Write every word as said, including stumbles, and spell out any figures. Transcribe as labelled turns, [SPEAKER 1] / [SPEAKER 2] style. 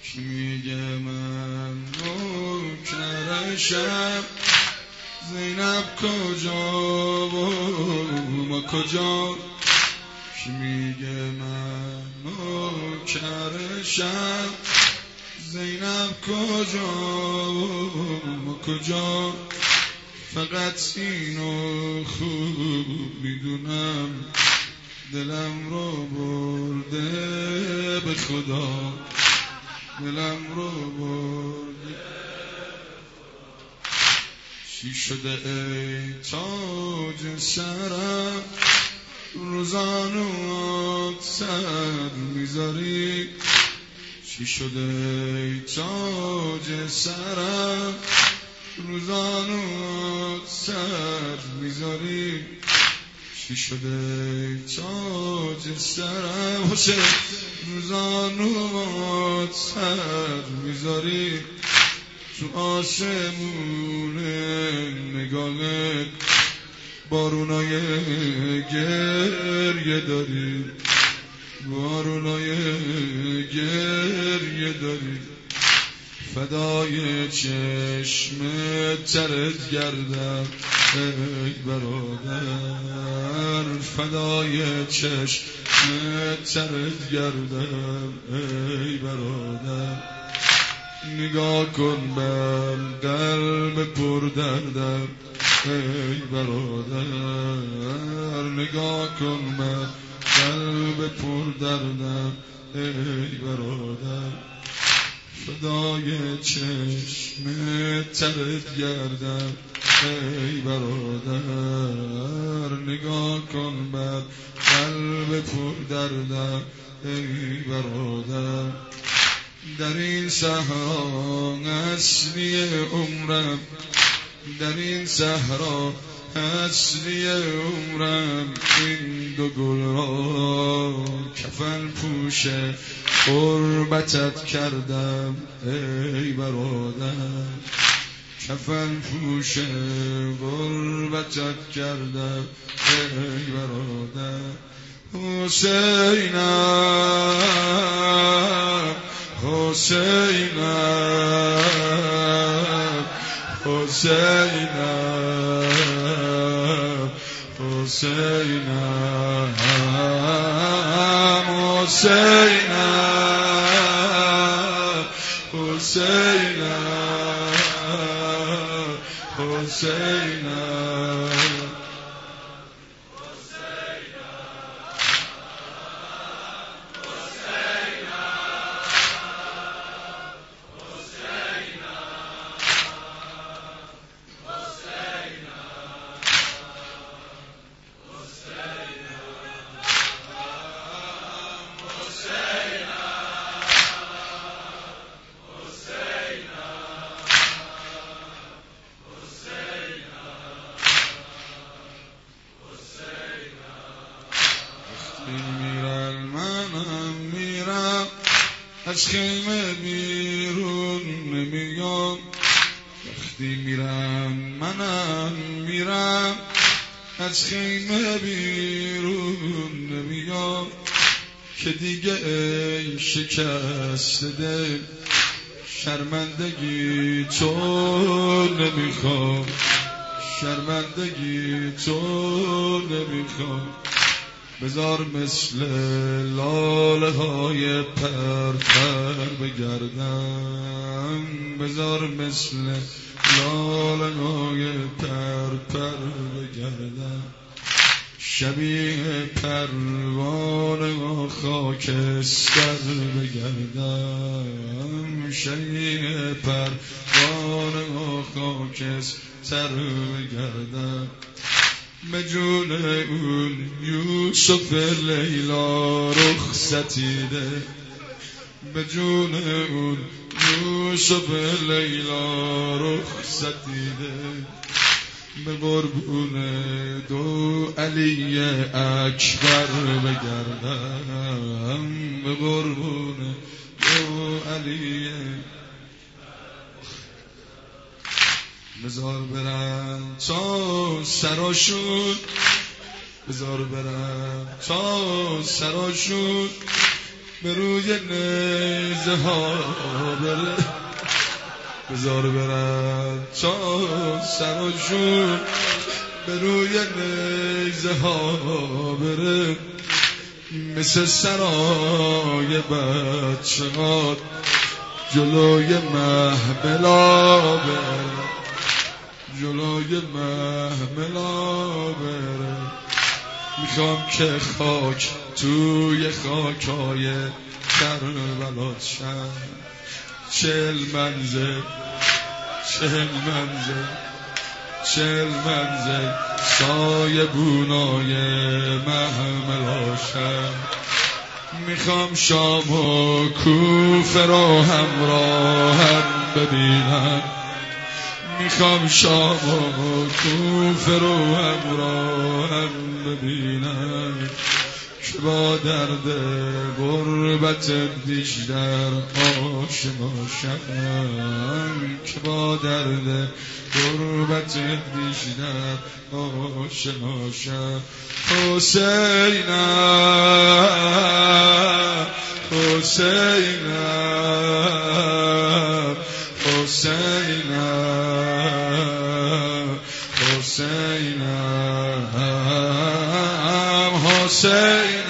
[SPEAKER 1] کی میگه من نوکرشم، زینب کجا و ما کجا؟ کی میگه من نوکرشم، زینب کجا و ما کجا؟ فقط اینو خوب میدونم، دلم رو برده به خدا، دلم رو برده. چی شده ای تاج سرم، روزانوات سر میذاری؟ چی شده ای تاج سرم، روزانوات سر میذاری؟ چی شده تاج سرم حسین، روزانوات سر میذاری؟ تو آسمون نگاهت بارونای گریه داری، بارونای گریه داری. فدای چشم ترت گردم ای برادر، فدای چشم ترت گردم ای برادر. نگاه کن بر قلب پر دردم ای برادر، نگاه کن بر قلب پر دردم ای برادر. فدای چشم ترت گردم ای برادر، نگاه کن بر قلب پر دردم ای برادر. در این صحرا اصلی عمرم، در این صحرا اصلی عمرم، این دو گل را کفن پوش غربتت کردم ای برادر، کفن پوش غربتت کردم ای برادر. حسینم حسینم حسینم حسینم حسینم حسینم حسینم. میرم منم میرم، از خیمه بیرون نمیام. وقتی میرم منم میرم، از خیمه بیرون نمیام. که دیگه ای شکست دل، شرمندگی تو نمیخوام، شرمندگی تو نمیخوام. بذار مثل لاله های پر پر بگردم، بذار مثل لاله های پر پر بگردم. شبیه پروانه خاکستر بگردم، شبیه پروانه خاکستر بگردم. به جون اون یوسف لیلا رخصتیده، به جون اون یوسف لیلا رخصتیده. به قربون دو علی اکبر بگردم، به قربون دو علی. بذار برم تا سراشون، بذار برم تا سراشون. به روی نیزه ها بره، بذار برن چون سرشون به روی نیزه ها بره، مثل سرای بچه‌ها جلوی محملا بره، جلوی محملا بره. میخوام که خاک توی خاکای کربلا شم، چل منزل چل منزل چل منزل سایه بونای محملا شم. میخوام شام و کوفه رو همراهم ببینم، میخوام شام و کوفه رو همراهم ببینم، که با درد غربت بیشتر آشنا شم، که با درد غربت بیشتر آشنا شم. حسینم حسینم حسینم حسینم حسینم